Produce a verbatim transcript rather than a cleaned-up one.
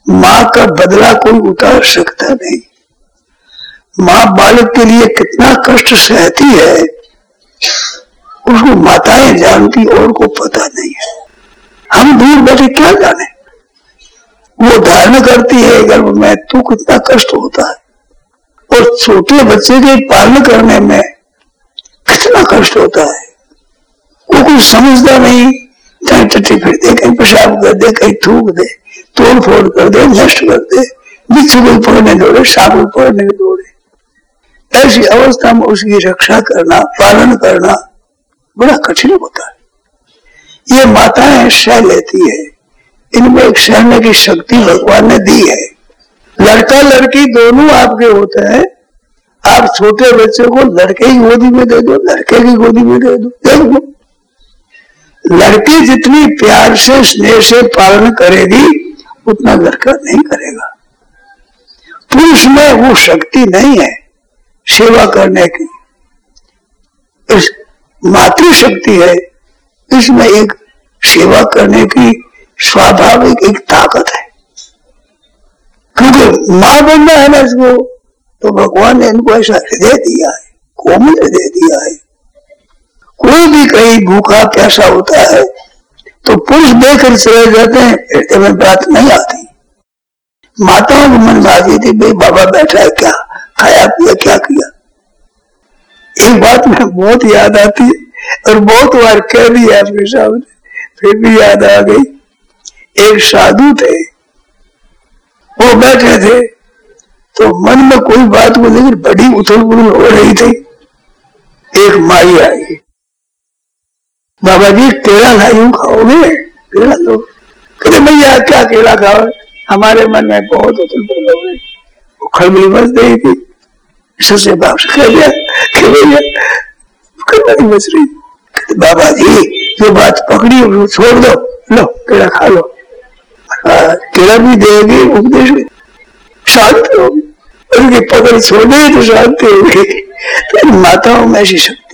माँ का बदला कोई उतार सकता नहीं। माँ बालक के लिए कितना कष्ट सहती है उसको माताएं जानती, और को पता नहीं है। हम दूर बैठे क्या जाने। वो धारण करती है गर्भ में तो कितना कष्ट होता है, और छोटे बच्चे के पालन करने में कितना कष्ट होता है। वो कुछ समझता नहीं, कहीं टट्टी फिर दे, कहीं पेशाब कर दे, कहीं थूक दे, तोड़ फोड़ कर दे, नष्ट कर दे, बिच्छू को पकड़ने दौड़े, सांप को पकड़ने दौड़े। ऐसी अवस्था में उसकी रक्षा करना, पालन करना बड़ा कठिन होता है। ये माताएं सह लेती है, इनमें एक सहने की शक्ति भगवान ने दी है। लड़का लड़की दोनों आपके होते हैं। आप छोटे बच्चे को लड़के की गोदी में दे दो, लड़के की गोदी में दे दो, दे दो। लड़की जितनी प्यार से स्नेह से पालन करेगी उतना लड़का नहीं करेगा। पुरुष में वो शक्ति नहीं है सेवा करने की, इस मातृ शक्ति है, इसमें एक सेवा करने की स्वाभाविक एक ताकत है। क्योंकि मां बनना है ना इसको, तो भगवान ने इनको ऐसा हृदय दिया है, कोमल हृदय दिया है। कोई भी कहीं भूखा प्यासा होता है तो पुरुष देकर चले जाते हैं, हृदय में बात नहीं आती। माताओं को मन में आती थी, भाई बाबा बैठा है, क्या खाया पिया, क्या किया। एक बात में बहुत याद आती है और बहुत बार कह दी आपके सामने, फिर भी याद आ गई। एक साधु थे, वो बैठे थे तो मन में कोई बात को लेकर बड़ी उथल पुथल हो रही थी। एक माई आई, बाबा जी केला लायू खाओगे? केला लो। कहते भैया क्या केला खाओ, हमारे मन में बहुत उथल पुथल हो रही। वो खलबली मच गई थी, सबसे बाप से कह दिया कि भैया खलबली मच रही। कहते बाबा जी जो बात पकड़ी वो छोड़ दो, लो केला खा लो। केला भी देगी, उपदेश भी, शांति होगी। उनकी पकड़ छोड़ दे तो शांति होगी। तो माताओं में ऐसी